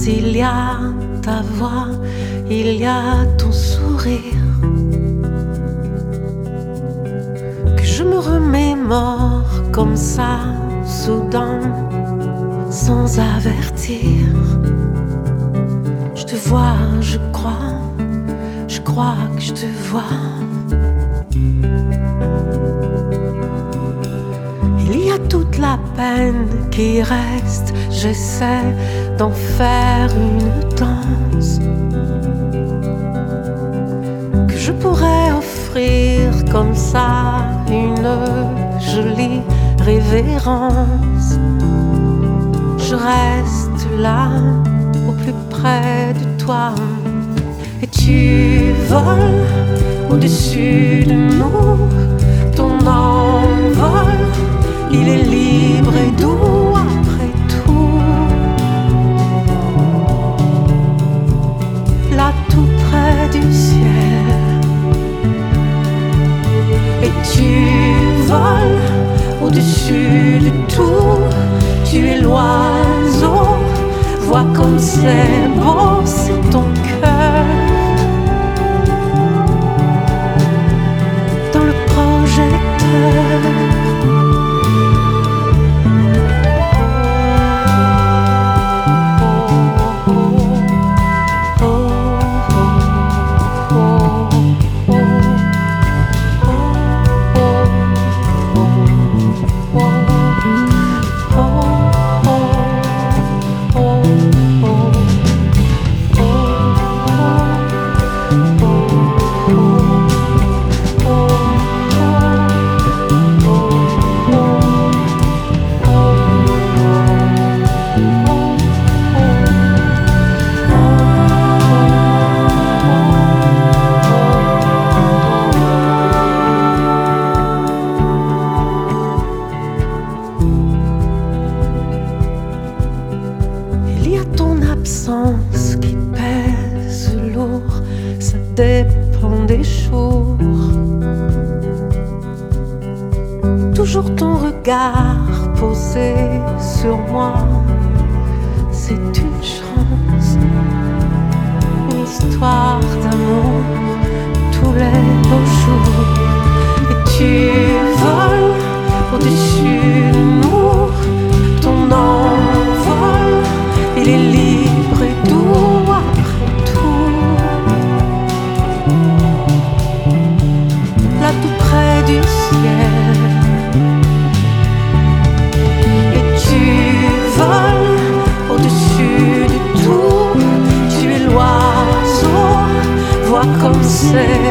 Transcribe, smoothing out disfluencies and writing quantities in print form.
il y a ta voix, il y a ton sourire, que je me remémore comme ça, soudain, sans avertir. Je te vois, je crois que je te vois. Il y a toute la peine qui reste, j'essaie d'en faire une danse que je pourrais offrir comme ça, une jolie révérence. Je reste là, au plus près de toi, et tu voles au-dessus de nous. Ton envol, il est libre et doux après tout. Là tout près du ciel, et tu voles au-dessus de tout. Tu es l'oiseau, vois comme c'est beau, c'est ton cœur dans le projecteur. Qui pèse lourd, ça dépend des jours. Toujours ton regard posé sur moi, c'est une chance, une histoire d'amour, tous les beaux jours. Et tu voles au-dessus de nous, ton envol, il est libre et doux après tout. Là tout près du ciel, et tu voles au-dessus de tout. Tu es l'oiseau, vois comme c'est